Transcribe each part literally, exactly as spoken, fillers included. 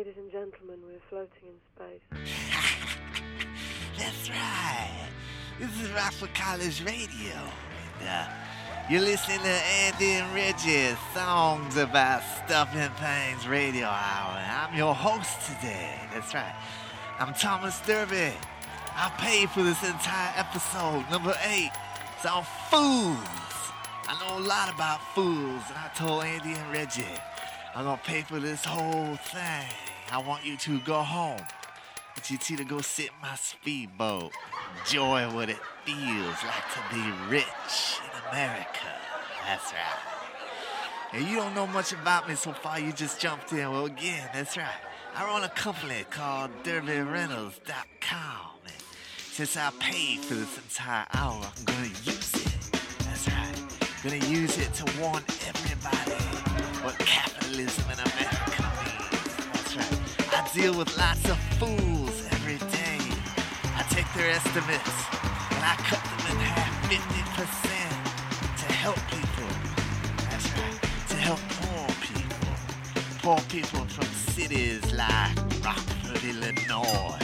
Ladies and gentlemen, we're floating in space. That's right. This is Rockford College Radio. And, uh, you're listening to Andy and Reggie's Songs About Stuffing Things Radio Hour. And I'm your host today. That's right. I'm Thomas Derby. I paid for this entire episode, number eight. It's on foods. I know a lot about foods, and I told Andy and Reggie, I'm gonna pay for this whole thing. I want you to go home. I want you two to go sit in my speedboat. Enjoy what it feels like to be rich in America. That's right. And you don't know much about me so far, you just jumped in. Well, again, that's right. I run a company called Derby Rentals dot com. And since I paid for this entire hour, I'm gonna use it. That's right. I'm gonna use it to warn everybody what capitalism in America means. That's right. I deal with lots of fools every day. I take their estimates and I cut them in half, fifty percent, to help people. That's right. To help poor people. Poor people from cities like Rockford, Illinois.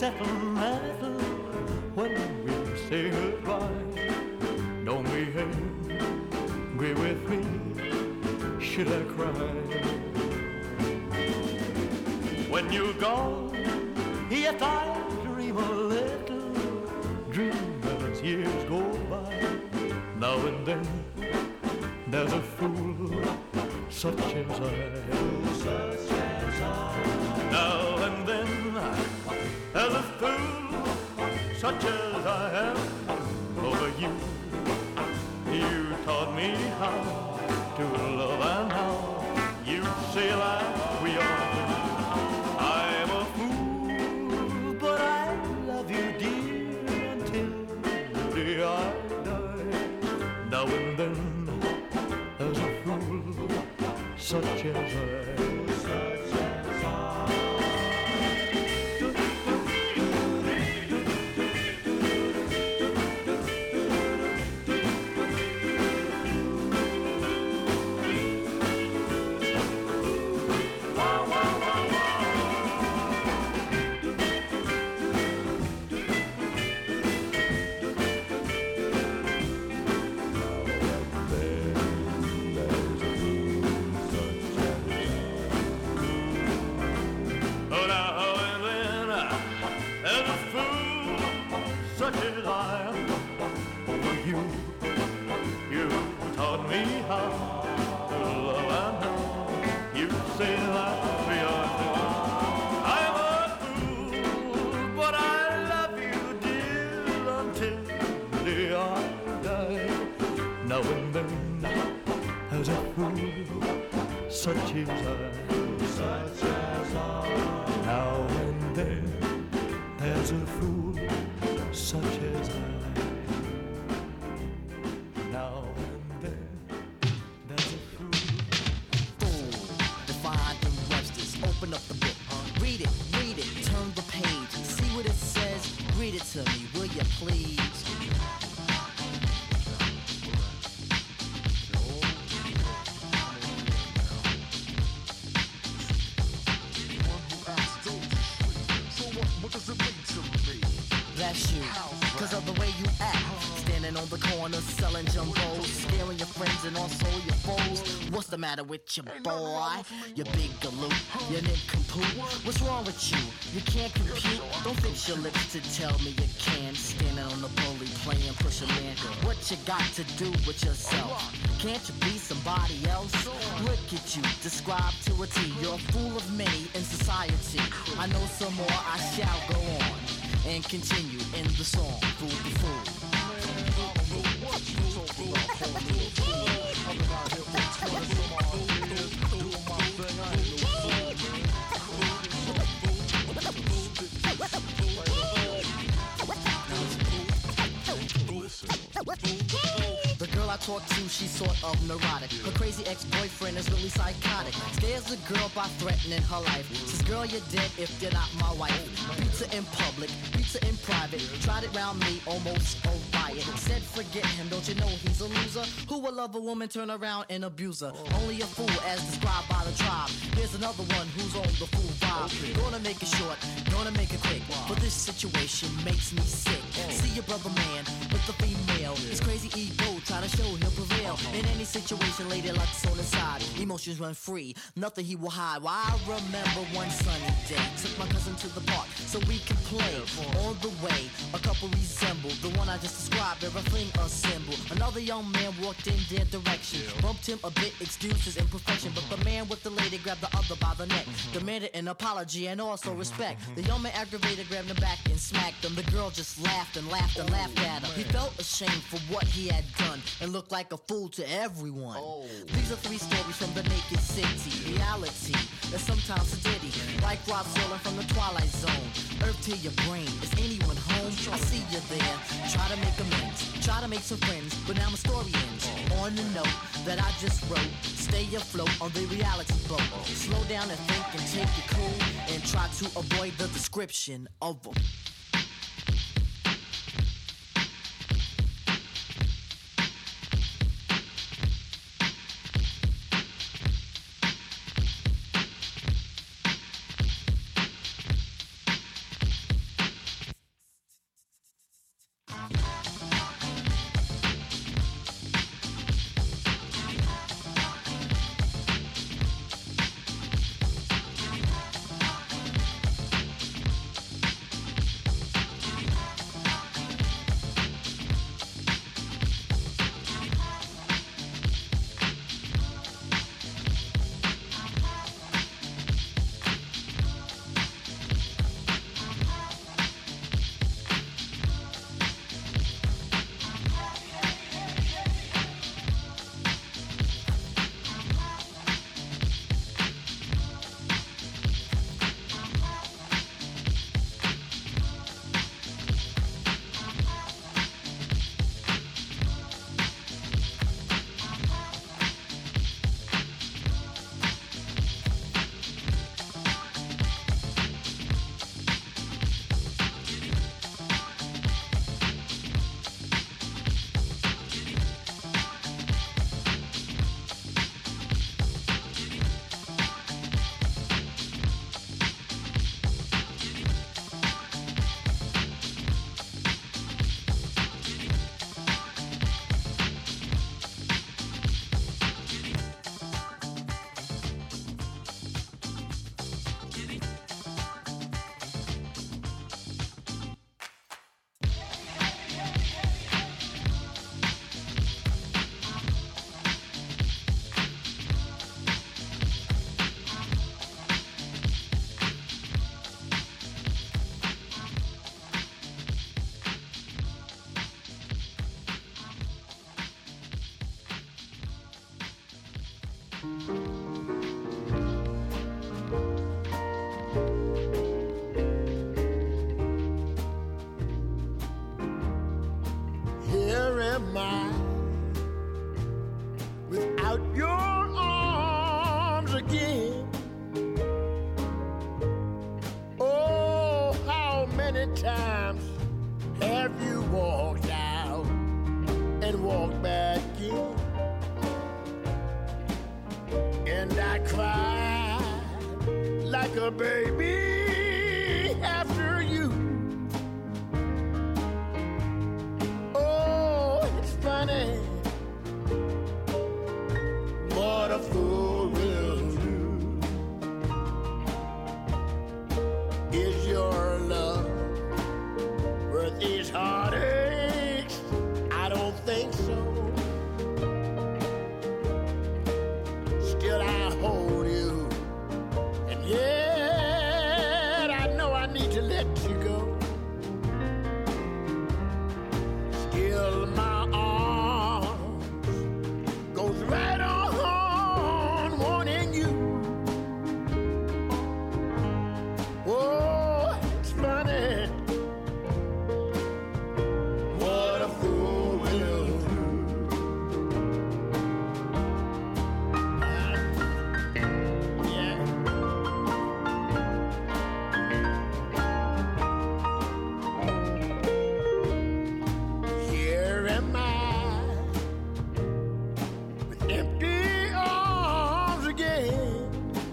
sentimental when we say goodbye. Don't be angry with me, should I cry? When you're gone, yet I dream a little dream as years go by. Now and then there's a fool such as I. Such as I. Now and then there's a fool such as I am over you. You taught me how to love, and how you say like we are. I'm a fool, but I love you, dear, until the day I die. Now and then there's a fool such as I. Such as I. Such as I am over you. You taught me how to love, and how you say that we are two. I'm a fool, but I love you, dear, until the day I die. Now and then there's a fool such as I. Such as I. Now and then there's a fool such as I. Now and then there's a fool. Fool, defined in Webster's. Open up the book, read it, read it, turn the page, see what it says. Read it to me, will you please? That's you, cause of the way you act. Standing on the corner selling jumbos, scaring your friends and also your foes. What's the matter with your boy? You big galoot, you nincompoop. What's wrong with you? You can't compute. Don't fix your lips to tell me you can. Standing on the bully playing push a man. What you got to do with yourself? Can't you be somebody else? Look at you, described to a T. You're a fool of many in society. I know some more, I shall go on and continue in the song, Fool to Fool. The girl I talk to, she's sort of neurotic. Her crazy ex-boyfriend is really psychotic. Scares the girl by threatening her life. Says, girl, you're dead if you're not my wife. Pizza in public, pizza in private. Tried it round me, almost a riot. Said forget him, don't you know he's a loser? Who will love a woman, turn around and abuse her? Only a fool as described by the tribe. Here's another one who's on the fool vibe. Gonna make it short, gonna make it quick. But this situation makes me sick. See your brother man with the female. His crazy ego, try to show he'll prevail. In any situation, lady luck's on his side. Emotions run free, nothing he will hide. Well, I remember one sunny day. Took my cousin to the park so we could play. On the way, a couple resembled the one I just described. They're a fling a symbol. Another young man walked in their direction. Bumped him a bit, excused his imperfection. But the man with the lady grabbed the other by the neck. Demanded an apology and also respect. The young man aggravated, grabbed him back and smacked him. The girl just laughed and laughed and laughed at him. He felt ashamed for what he had done and looked like a fool to everyone. These are three stories from the naked city. Reality that's sometimes a ditty. Like Rob Zolan from the Twilight Zone. Earth to your brain, is anyone home? I see you there. Try to make amends, try to make some friends, but now my story ends on the note that I just wrote. Stay afloat on the reality boat. Slow down and think and take it cool, and try to avoid the description of a Here am I, without your arms again. Oh, how many times have you walked out and walked back in? And I cried like a baby after you. Funny what a fool will do. Is your love worth these heartaches? I don't think so. Still I hold you, and yet I know I need to let you go. Still my right on wanting you. Oh, it's funny what a fool will do. Yeah. Here am I, empty arms again,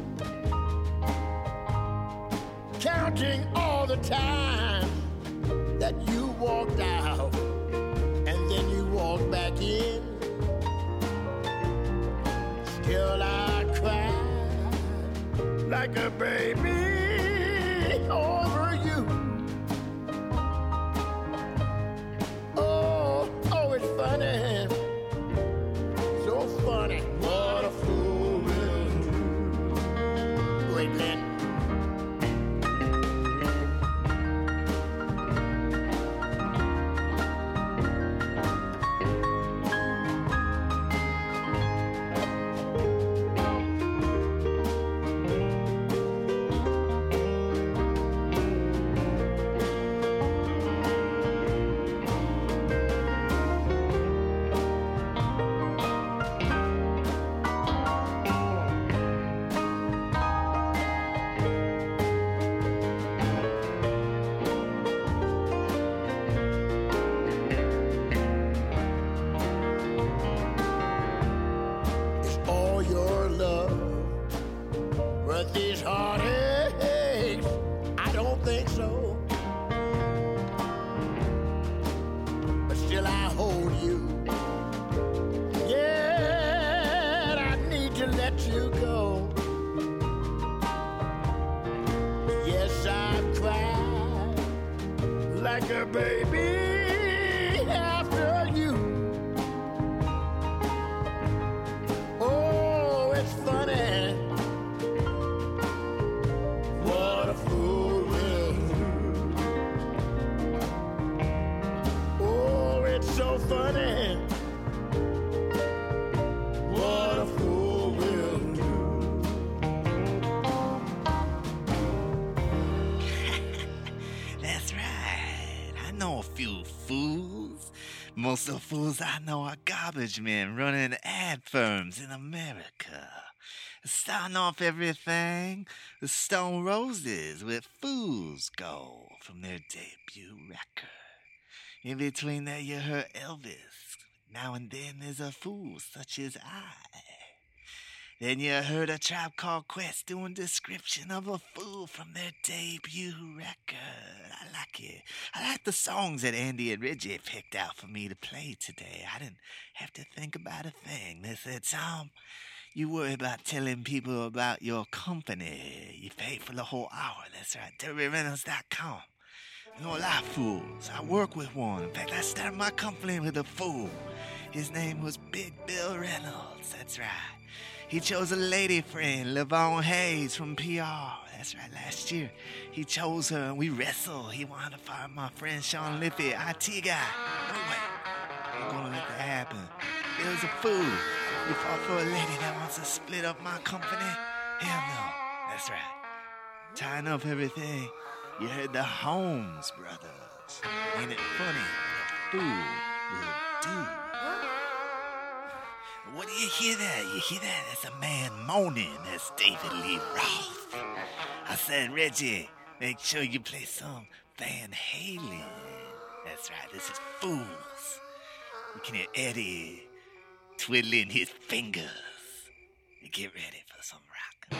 counting all the time that you walked out and then you walked back in. Still I cry like a baby over you. Oh, oh, it's funny. So funny, what a fool will do. Wait, Lynn. These heartaches, I don't think so. But still I hold you. Yeah, I need to let you go. Yes, I've cried like a baby after you. Oh, it's funny. What a fool will do. Oh, it's so funny. What a fool will do. That's right. I know a few fools. Most of the fools I know are garbage men running ad firms in America. Starting off everything, the Stone Roses with Fool's Gold from their debut record. In between there you heard Elvis. Now and then there's a fool such as I. Then you heard a Tribe Called Quest doing description of a fool from their debut record. I like it. I like the songs that Andy and Reggie picked out for me to play today. I didn't have to think about a thing. They said, Tom, you worry about telling people about your company. You pay for the whole hour. That's right. Derby Reynolds dot com. You know, a lot of fools. I work with one. In fact, I started my company with a fool. His name was Big Bill Reynolds. That's right. He chose a lady friend, Lavon Hayes from P R. That's right, last year. He chose her and we wrestled. He wanted to find my friend Sean Liffey, I T guy. No way. I'm gonna let that happen. was a fool. You fought for a lady that wants to split up my company? Hell no. That's right. Tying up everything. You heard the Holmes brothers. Ain't it funny what a fool will do? What do you hear that? You hear that? That's a man moaning. That's David Lee Roth. I said, Reggie, make sure you play some Van Halen. That's right, this is Fools. You can hear Eddie twiddling his fingers. Get ready for some rock.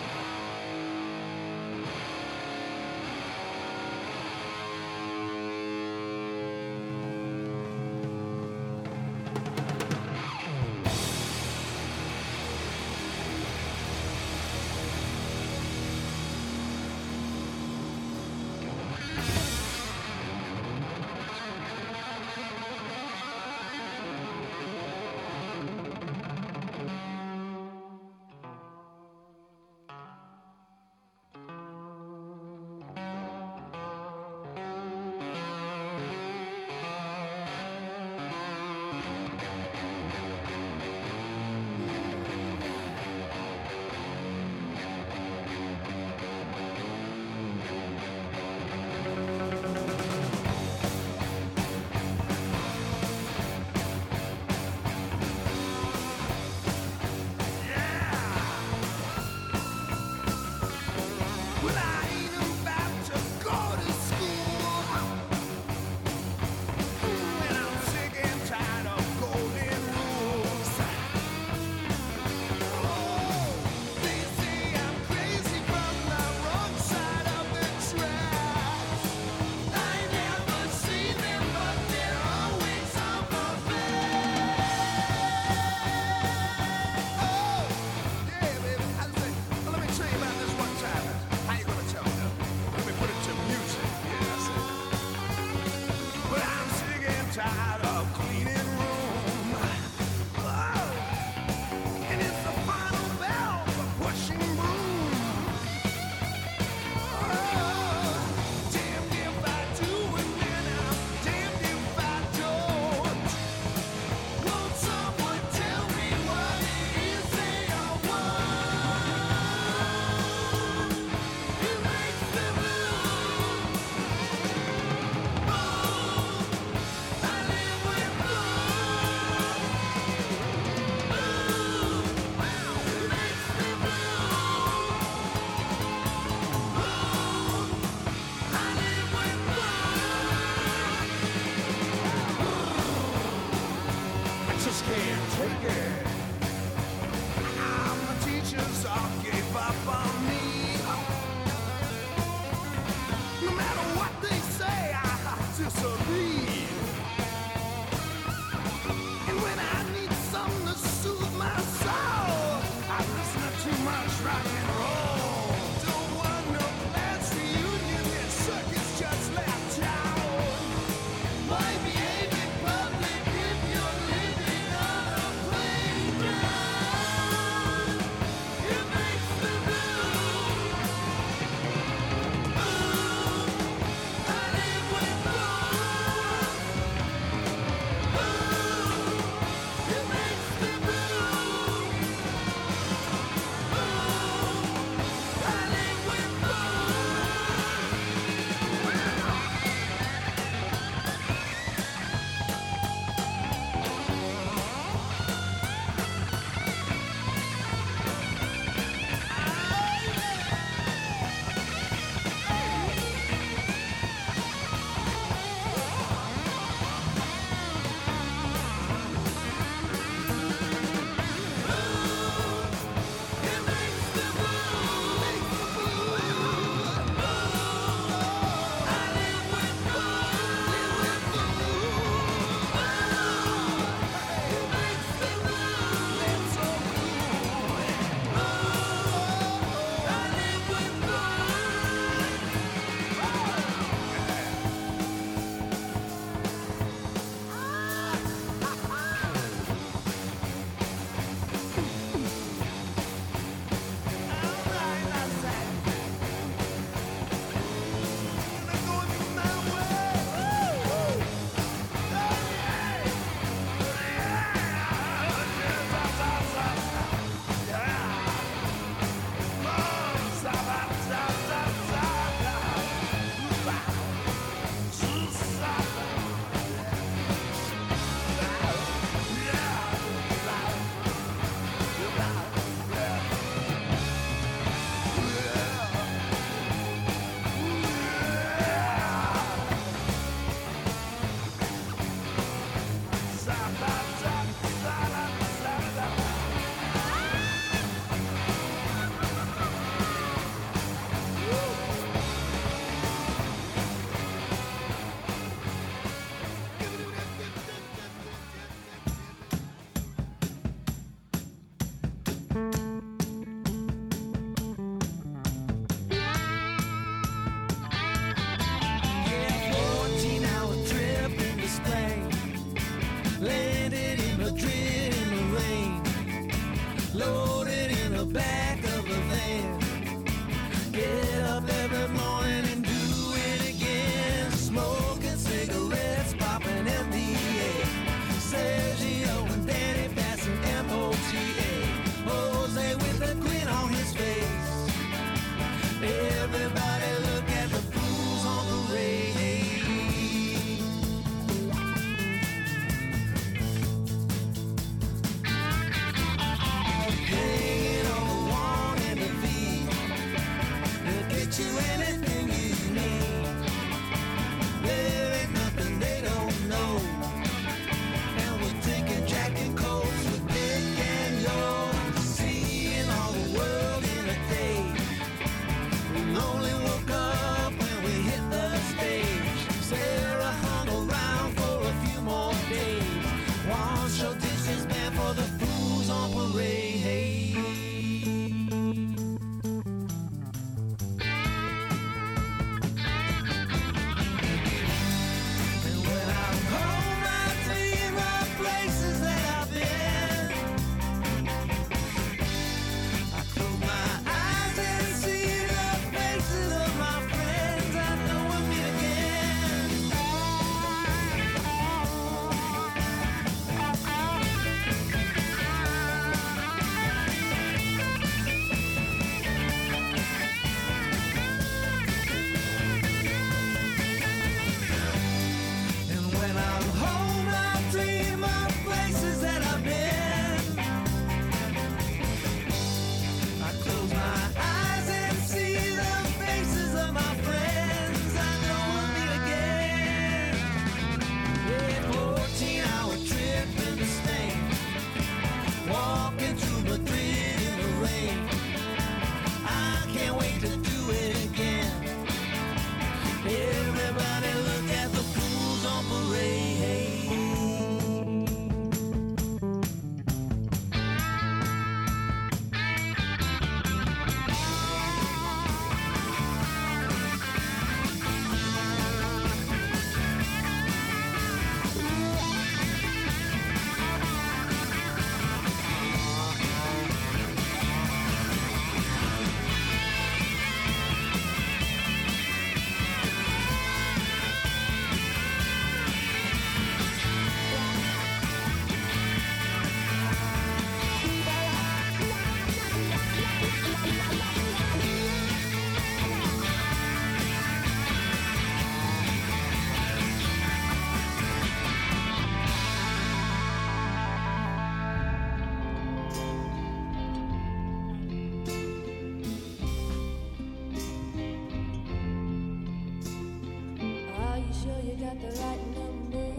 right number.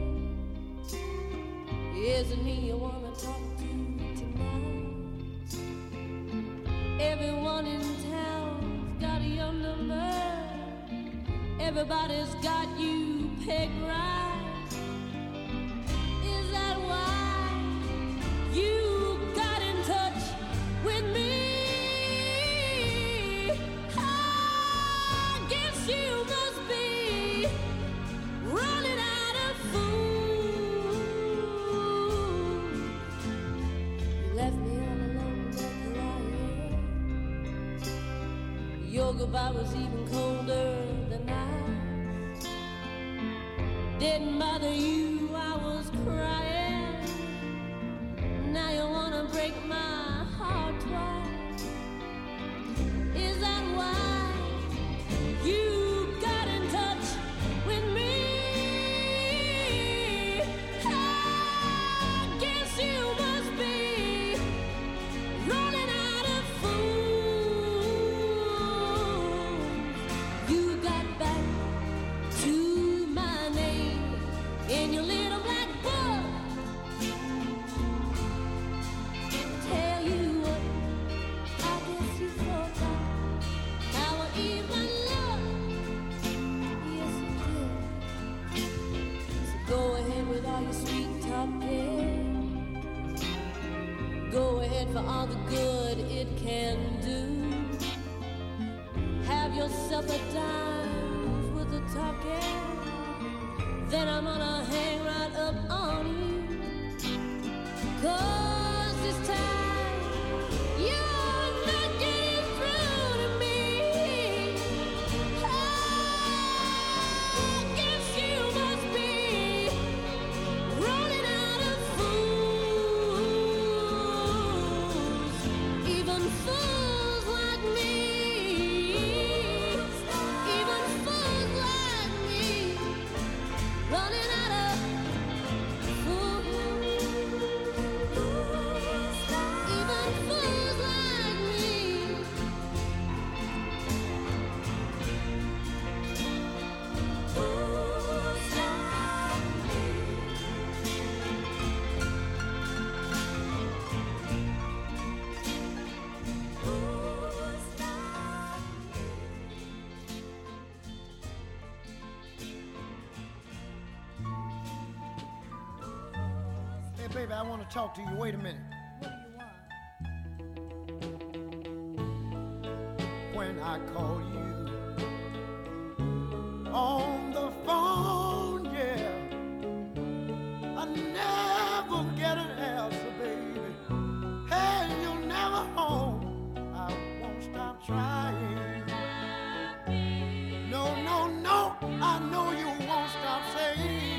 Isn't he you wanna talk to tonight? Everyone in town's got your number. Everybody's got you pegged right. Is that why you got in touch with me? I guess you must be running out of food. You left me all alone crying. Your goodbye was even colder than I. Didn't bother you, I was crying. Now you wanna break my heart twice. Is that why you got in touch with me? I guess you must be running out of food. You got back to my name in your little black book. Tell you what, I guess you forgot how I even look. Yes, you did. So go ahead with all your sweet talking. Go ahead for all the good it can do. Have yourself a dime with the talking. Then I'm gonna hang right up on you. 'Cause this time you're not getting through to me. I guess you must be running out of fools. Even fools like me. Even fools like me. Running out of food. Even fools like me. Fools like me. Fools like Hey, baby, I want to talk to you. Wait a minute. When I call you on the phone, yeah, I never get an answer, baby. Hey, you're never home. I won't stop trying. No, no, no, I know you won't stop saying.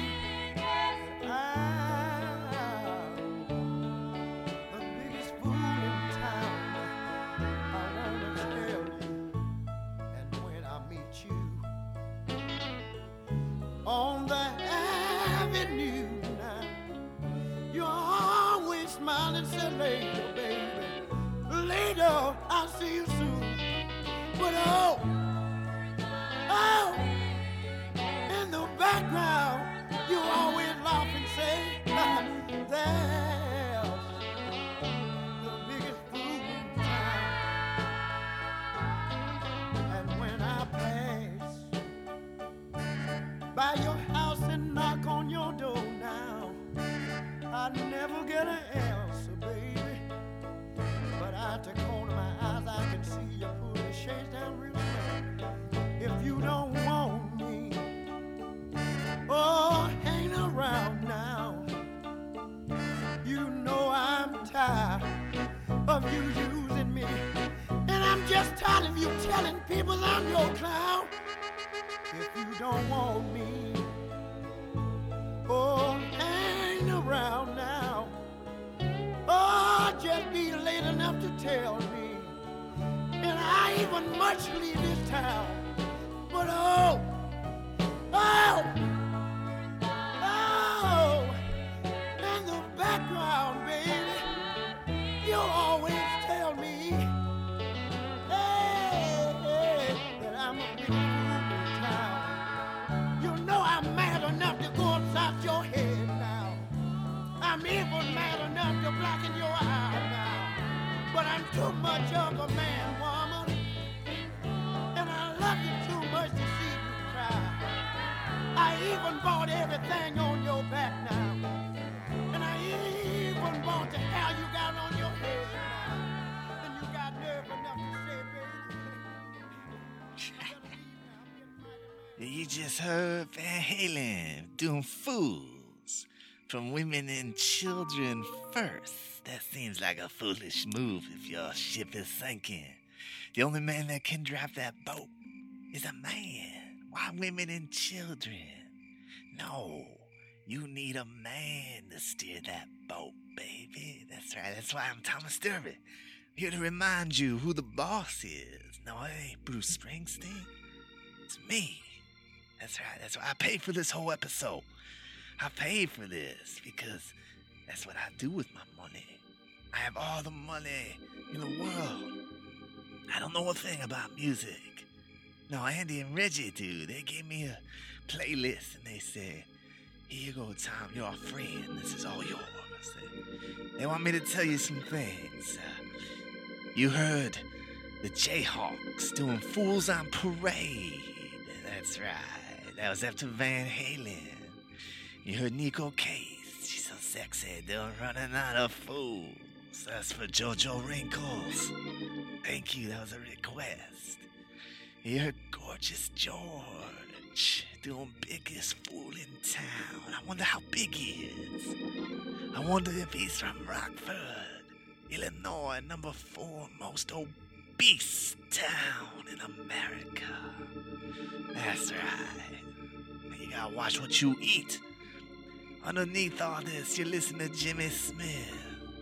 I'm the biggest fool in town. I wanna tell you, and when I meet you on the avenue now, you're always smiling, say later, baby. Later, I'll see you soon. But oh, oh, in the background, you always laugh and say, there's the biggest fool in town. And when I pass by your house and knock on your door now, I never get an answer, baby. But out the corner of my eyes, I can see you pull the shades down real slow. If you don't want me, oh, hang around now. You know I'm tired of you using me, and I'm just tired of you telling people I'm your clown. If you don't want me, oh, hang around now. Oh, just be late enough to tell me, and I even much leave this town. But oh, oh, oh, in the background, baby, you always tell me, hey, hey, that I'm a big fool in town. You know even bought everything on your back now. And I even bought the hair you got on your head now. And you got nerve enough to say, baby. You just heard Van Halen doing Fools from Women and Children First. That seems like a foolish move if your ship is sinking. The only man that can drive that boat is a man. Why women and children? No, you need a man to steer that boat, baby. That's right, that's why I'm Thomas Durbin. Here to remind you who the boss is. No, it ain't Bruce Springsteen. It's me. That's right, that's why I paid for this whole episode. I paid for this because that's what I do with my money. I have all the money in the world. I don't know a thing about music. No, Andy and Reggie do. They gave me a playlist and they said, here you go, Tom, you're a friend. This is all yours. They want me to tell you some things. Uh, you heard the Jayhawks doing Fools on Parade. That's right. That was after Van Halen. You heard Nico Case. She's so sexy, doing Running Out of Fools. That's for JoJo Wrinkles. Thank you, that was a request. You heard Gorgeous George doing Biggest Fool in Town. I wonder how big he is. I wonder if he's from Rockford, Illinois, number four most obese town in America. That's right. You gotta watch what you eat. Underneath all this, you listen to Jimmy Smith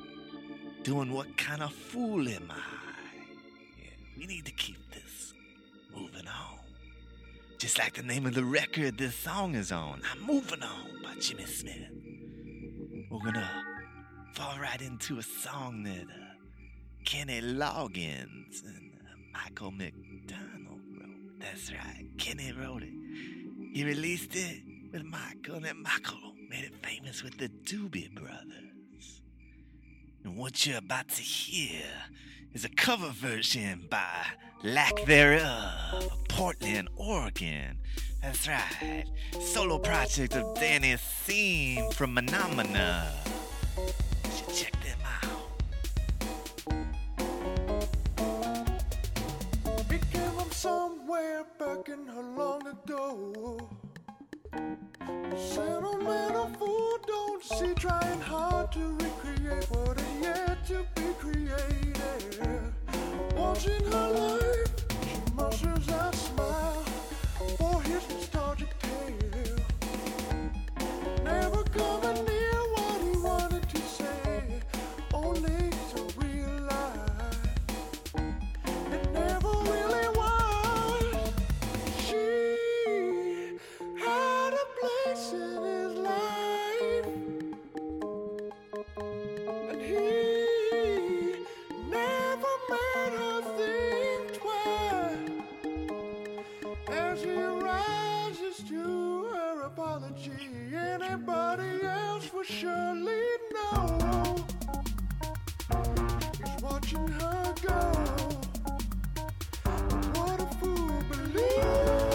doing What Kind of Fool Am I? Yeah, we need to keep this moving on. Just like the name of the record this song is on, I'm Moving On by Jimmy Smith. We're gonna fall right into a song that uh, Kenny Loggins and uh, Michael McDonald wrote. That's right, Kenny wrote it. He released it with Michael, and Michael made it famous with the Doobie Brothers. And what you're about to hear is a cover version by Lack Thereof, Portland, Oregon. That's right, solo project of Danny Seam from Phenomena. You should check them out. It came from somewhere back in her long ago. Sentimental fool don't see trying hard to recreate what is yet to be created. Watching her life, she musters a smile for his nostalgic tale. Never coming near what he wanted to say, only to realize it never really was. She had a place in his life, and he never made her think twice. As he rises to her apology, anybody else would surely know. He's watching her go. What a fool believes.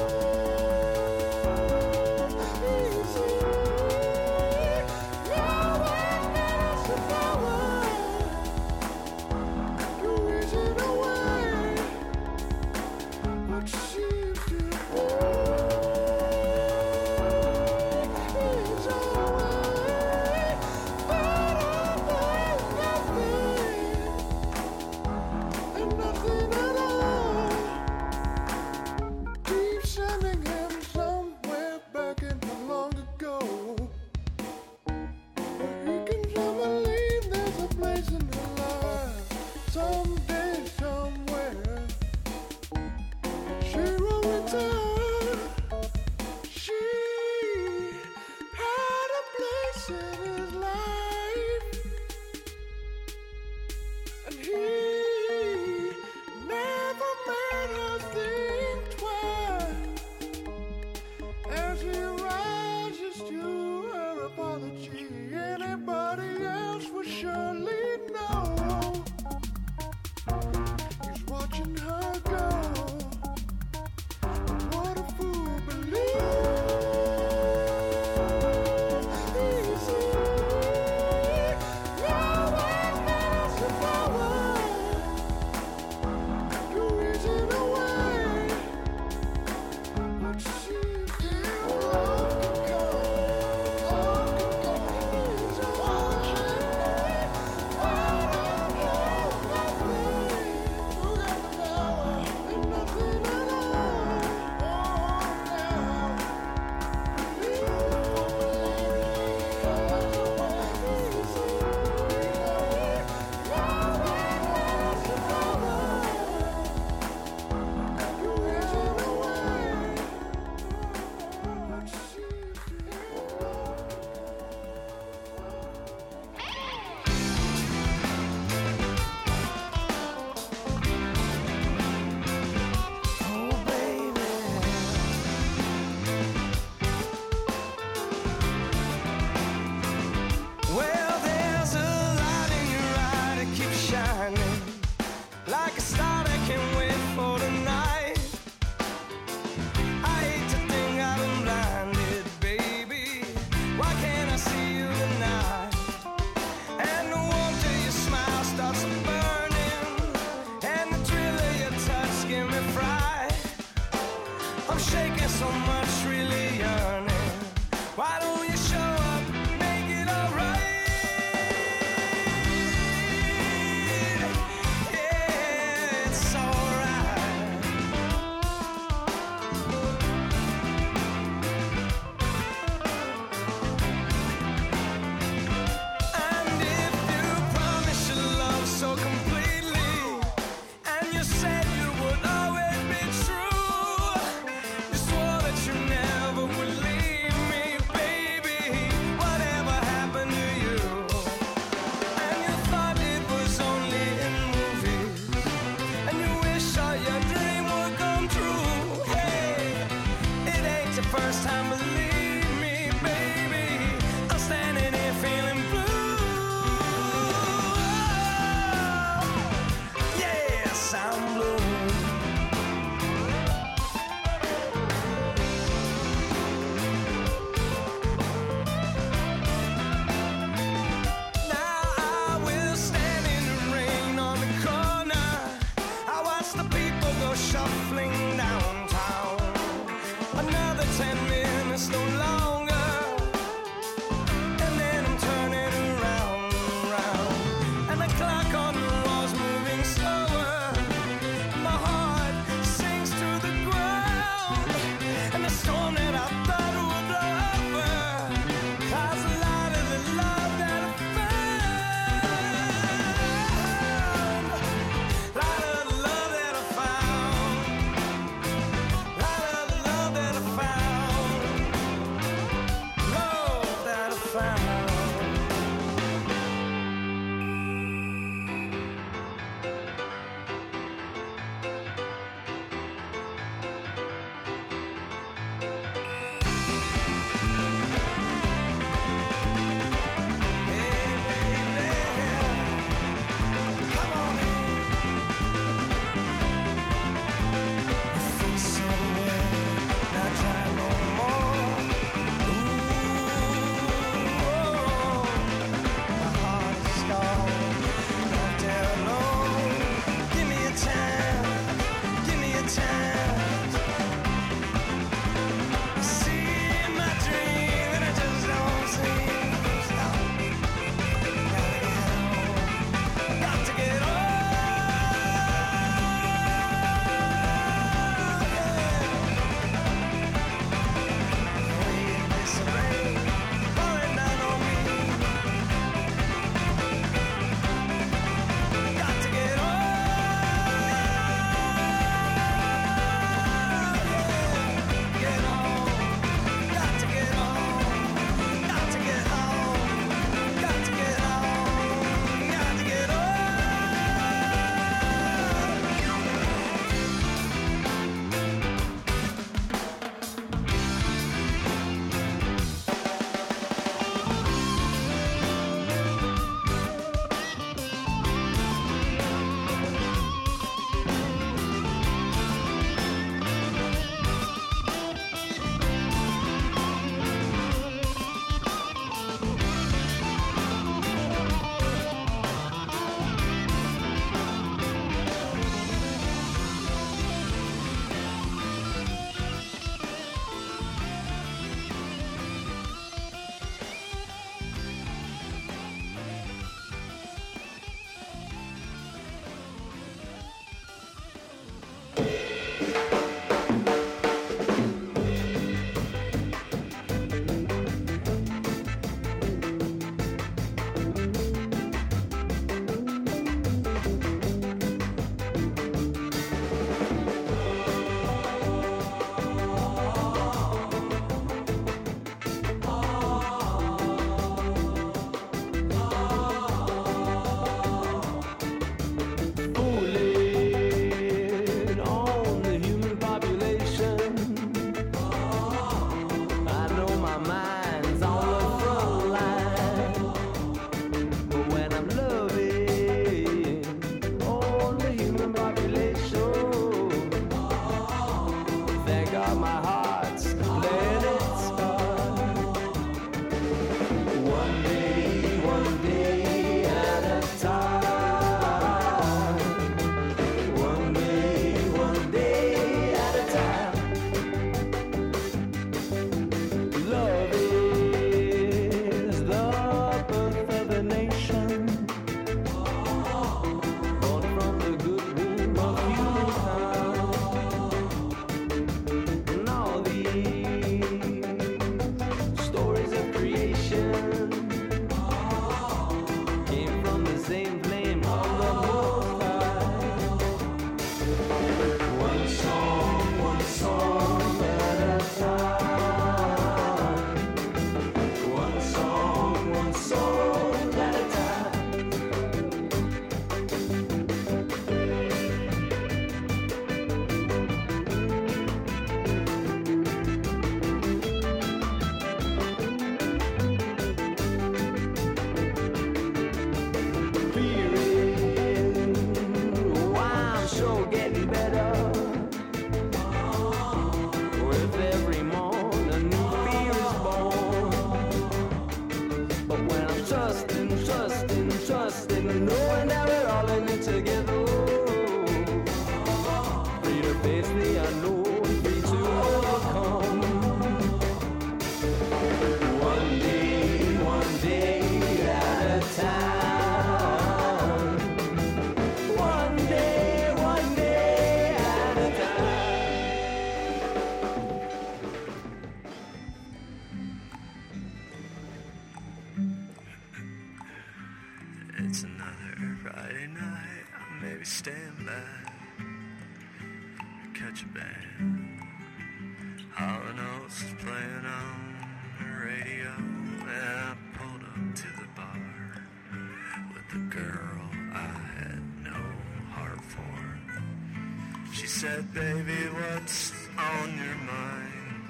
It's another Friday night. I may be staying back. Catch a band. Hall and Oates is playing on the radio. And I pulled up to the bar with the girl I had no heart for. She said, baby, what's on your mind?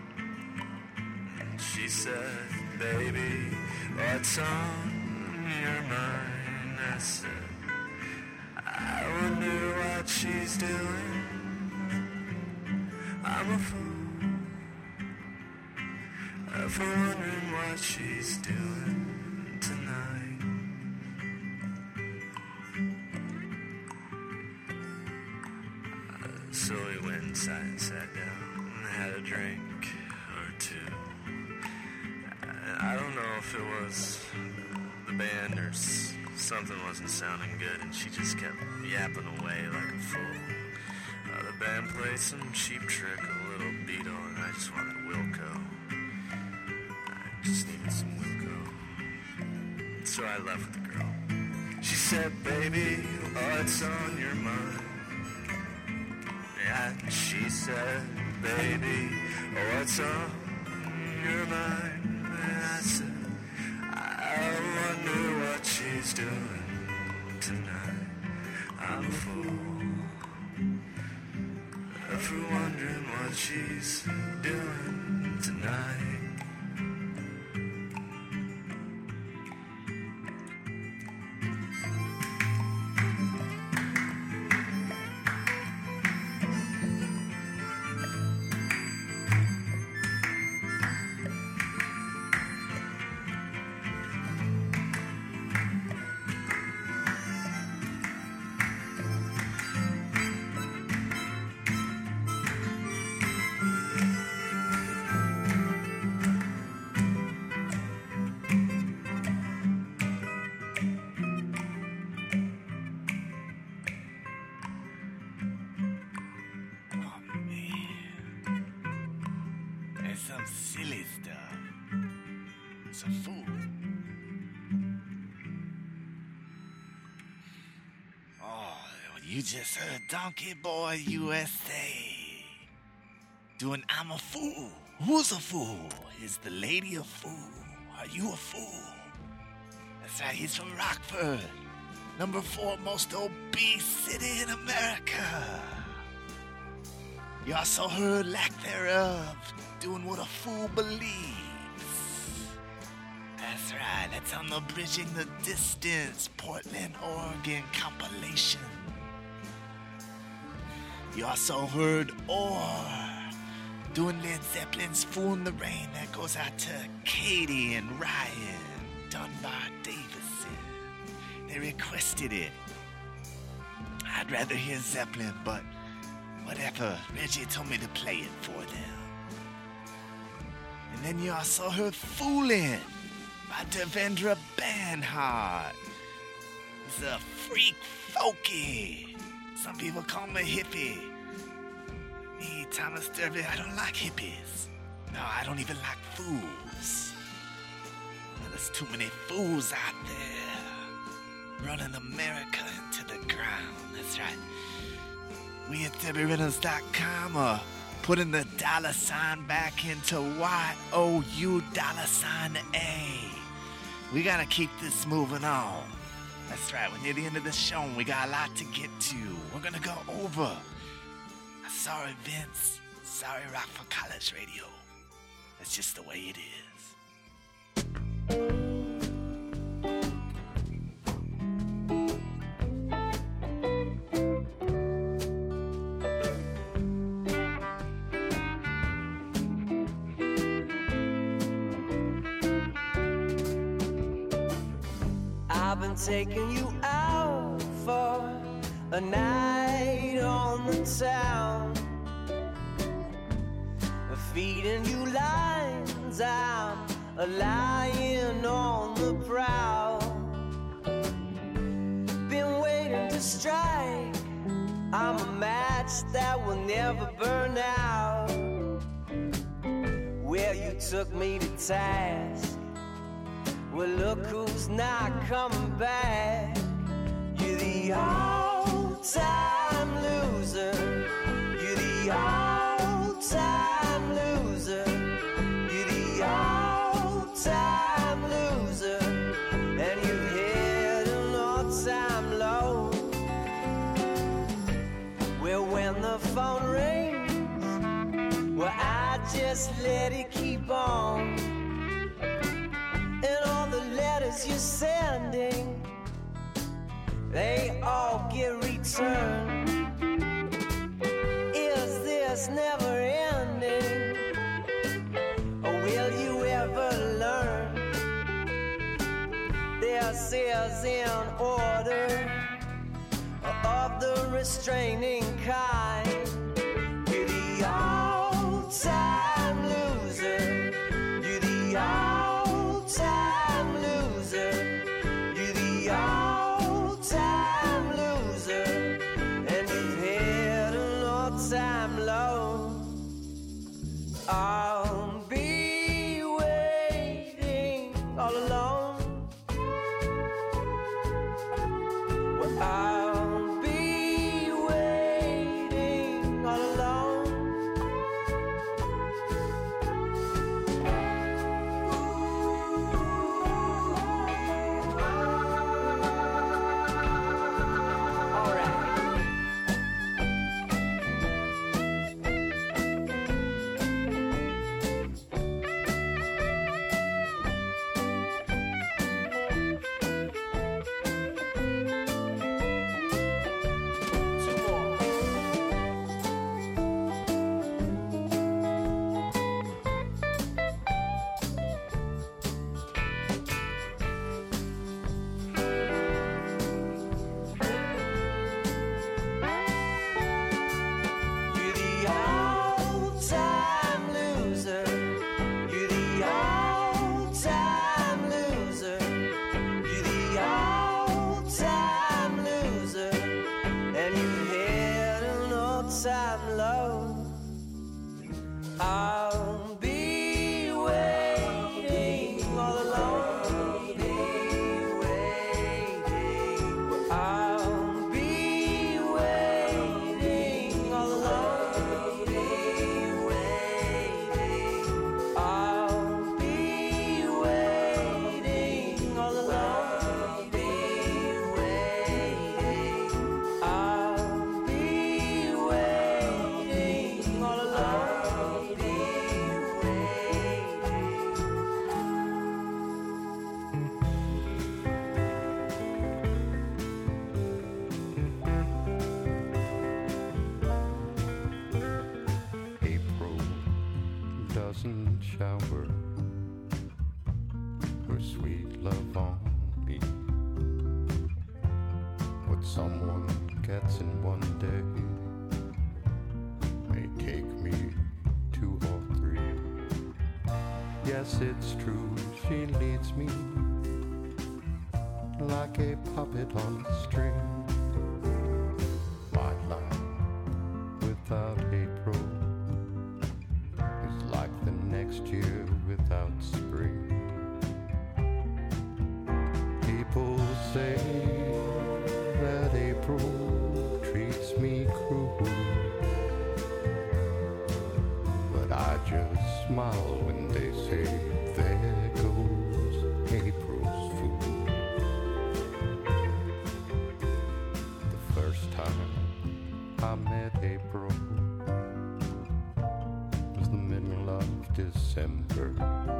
And she said, baby, what's on your mind? I said, I wonder what she's doing. I'm a fool uh, for wondering what she's doing tonight. Uh, so we went inside and sat down and had a drink or two. I, I don't know if it was the band or s- something wasn't sounding good, and she just kept yapping away like a fool. Uh, the band played some Cheap Trick, a little Beatle, and I just wanted Wilco. I just needed some Wilco. So I left with the girl. She said, baby, what's on your mind? And she said, baby, what's on your mind? And I said, I wonder what she's doing tonight. I'm a fool for wondering what she's doing tonight. Some silly stuff. It's a fool. Oh, you just heard Donkey Boy U S A doing I'm a Fool. Who's a fool? Is the lady a fool? Are you a fool? That's right, he's from Rockford, number four most obese city in America. You also heard Lack Thereof doing what a fool believes. That's right, that's on the Bridging the Distance Portland, Oregon compilation. You also heard Orr doing Led Zeppelin's Fool in the Rain. That goes out to Katie and Ryan Dunbar Davison. They requested it. I'd rather hear Zeppelin, but whatever. Reggie told me to play it for them. And then you also heard Foolin' by Devendra Banhart. He's a freak folky. Some people call him a hippie. Me, Thomas Derby, I don't like hippies. No, I don't even like fools. Well, there's too many fools out there running America into the ground. That's right. We at Debbie Reynolds dot com are putting the dollar sign back into Y O U dollar sign A. We gotta keep this moving on. That's right, we're near the end of the show and we got a lot to get to. We're gonna go over. Sorry, Vince. Sorry, Rockford College Radio. That's just the way it is. I've been taking you out for a night on the town, feeding you lines, I'm a lion on the prowl. Been waiting to strike, I'm a match that will never burn out. Well, you took me to task, Well, look who's not coming back. You're the all-time loser. You're the all-time loser. You're the all-time loser. And you've hit an all-time low. Well, when the phone rings, well, I just let it keep on. And all the letters you're sending, they all get returned. Is this never ending? Or will you ever learn? This is in order of the restraining kind. You're the all-time loser. You're the all-time loser. You're the all-time loser. And you've hit an all-time low. I'll be waiting all alone. Well, I'll be waiting all alone. All right. Two more. You're the all-time loser. You're the all-time loser. You're the all-time loser. And you hit an all-time low. I'll be waiting all alone. Be waiting. I'll be waiting all alone. Be waiting. I'll be waiting all alone. Be waiting. I'll be waiting all alone. Be April doesn't shower her sweet love on me. What someone gets in one day may take me two or three. Yes, it's true, she leads me like a puppet on a string. My life without April is like the next year without spring. People say that April treats me cruel, but I just smile when they say, there goes April's fool. The first time I met April was the middle of December,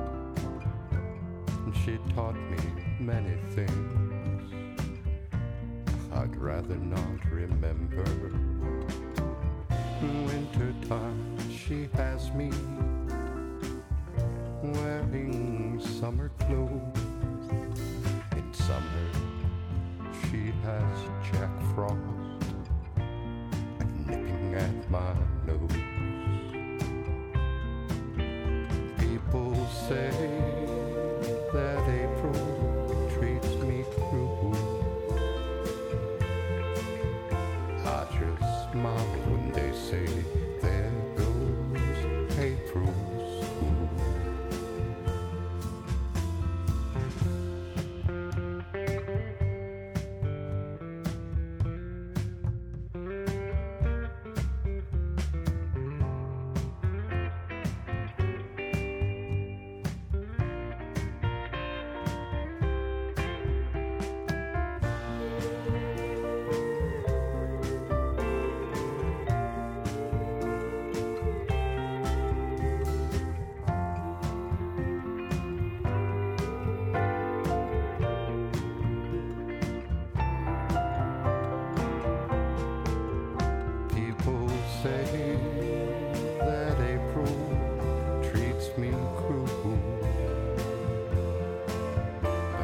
and she taught me many things I'd rather not remember. In wintertime she has me wearing summer clothes. In summer she has Jack Frost nipping at my nose. People say that April treats me cruel. I just smile when they say, there goes April's fool.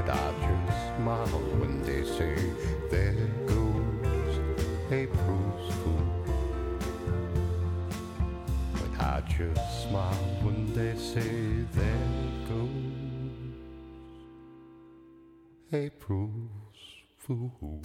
but I just smile when they say, there goes April's fool. But I just smile when they say, there goes April's fool.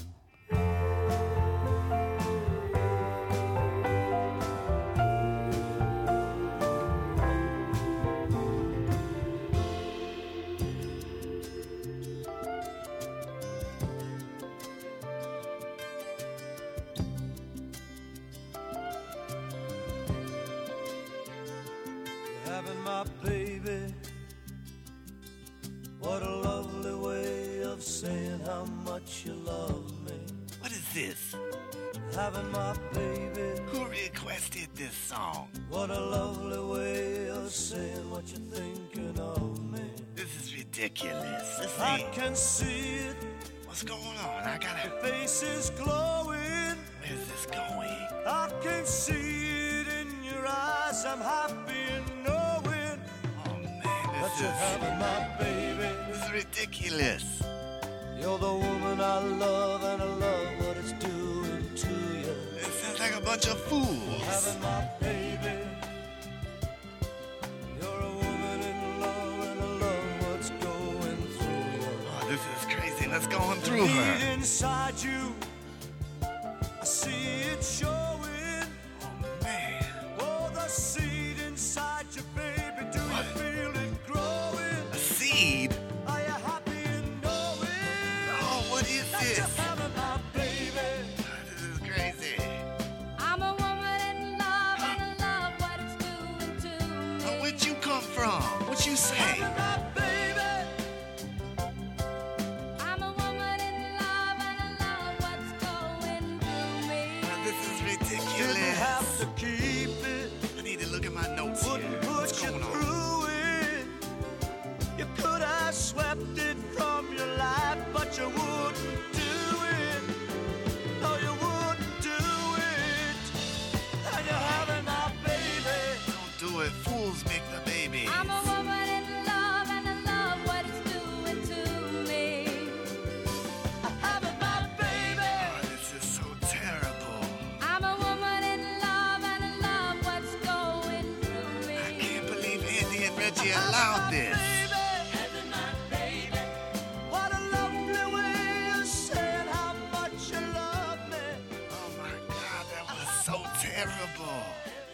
Having my baby, what a lovely way of saying how much you love me. What is this? Having my baby, Who requested this song? what a lovely way of saying what you're thinking of me. This is ridiculous. Let's I see. can see it, What's going on? I gotta... your face is glowing. Where's this going? I can see it in your eyes, I'm happy in knowing Oh, man, that this you're is... having my baby. This is ridiculous. You're the woman I love, and I love what it's doing to you. It sounds like a bunch of fools. Having my baby. You're a woman in love, and I love what's going through you. Oh, this is crazy. What's going through Need her? inside you, I see it showing. Oh, man. Oh, the seed inside you, baby. Do What? you feel it growing? A seed? Are you happy in knowing Oh, what is that this? you're having my baby? This is crazy. I'm a woman in love and I love what it's doing to me. Oh, where'd you come from? What you say? Having my baby. I'm a woman in love and I love what's going through me. Oh, this is Didn't have ridiculous. to keep it. I need to look at my notes here. Wouldn't What's put you going on? through it. You could have swept it from your life, but you wouldn't do it. No, you wouldn't do it. And you're having my baby. Don't do it. Fools make the babies. I'm a woman in love and I love what it's doing to me. Having my baby. Oh, this is so terrible. I'm a woman in love and I love what's going through me. I can't believe Andy and Reggie allowed this. Having my baby. What a lovely way of saying how much you love me. Oh my God, that was so terrible.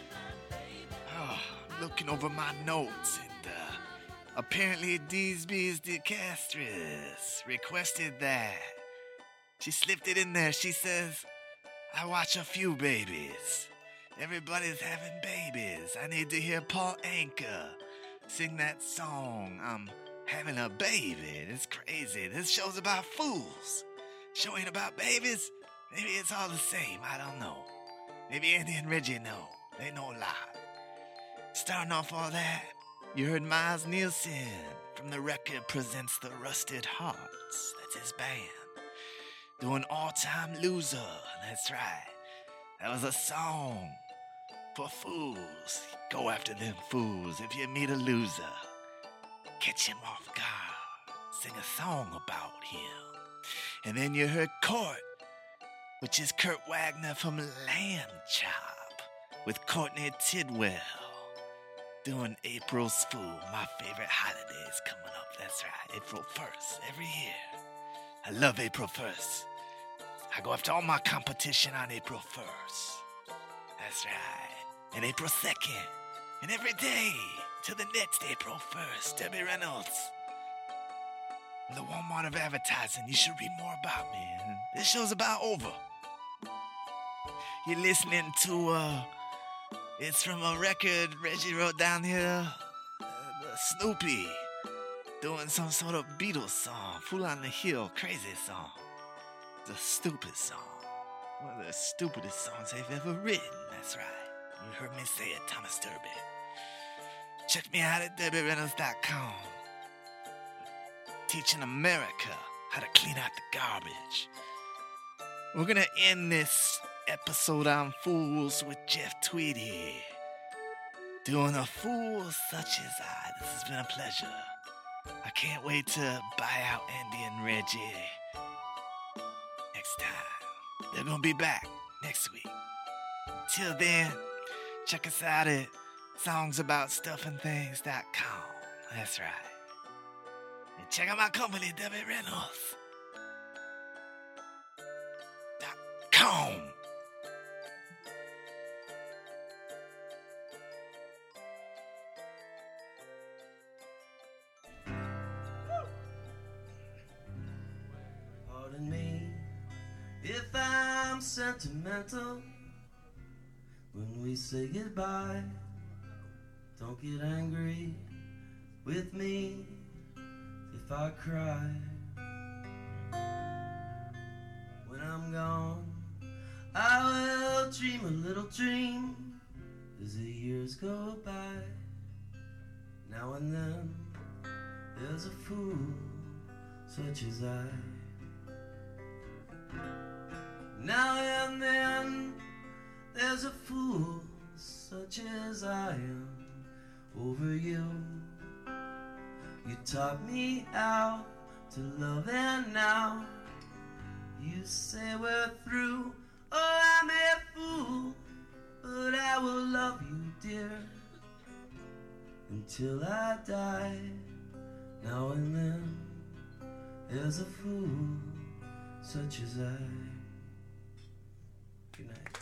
Oh, looking over my notes, and uh, apparently Deesby's DeCastris requested that. She slipped it in there. She says, I watch a few babies. Everybody's having babies. I need to hear Paul Anka sing that song. I'm having a baby. It's crazy. This show's about fools. Show ain't about babies. Maybe it's all the same. I don't know. Maybe Andy and Reggie know. They know a lot. Starting off all that, you heard Miles Nielsen from the record Presents the Rusted Hearts. That's his band. Doing All-Time Loser. That's right. That was a song for fools. Go after them fools. If you meet a loser, catch him off guard. Sing a song about him. And then you heard Court, which is Kurt Wagner from Lamb Chop, with Courtney Tidwell, doing April's Fool. My favorite holiday is coming up. That's right, April first, every year. I love April first. I go after all my competition on April first. That's right. And April second. And every day till the next April first. Debbie Reynolds. The Walmart of advertising. You should read more about me. This show's about over. You're listening to, uh, it's from a record Reggie wrote down here. Uh, Snoopy. Doing some sort of Beatles song. Fool on the Hill. Crazy song. The stupid song. One of the stupidest songs they've ever written. That's right. You heard me say it, Thomas Turby. Check me out at Debbie Reynolds dot com. Teaching America how to clean out the garbage. We're gonna end this episode on Fools with Jeff Tweedy. Doing a fool such as I. This has been a pleasure. I can't wait to buy out Andy and Reggie next time. They're gonna be back next week. Till then, check us out at songs about stuff and things dot com. That's right. And check out my company, W Reynolds dot com. Pardon me if I'm sentimental when we say goodbye. Don't get angry with me if I cry. When I'm gone, I will dream a little dream as the years go by. Now and then, there's a fool such as I. Now and then, there's a fool such as I am over you. You taught me how to love, and now you say we're through. Oh, I'm a fool, but I will love you, dear, until I die. Now and then, there's a fool such as I. Good night.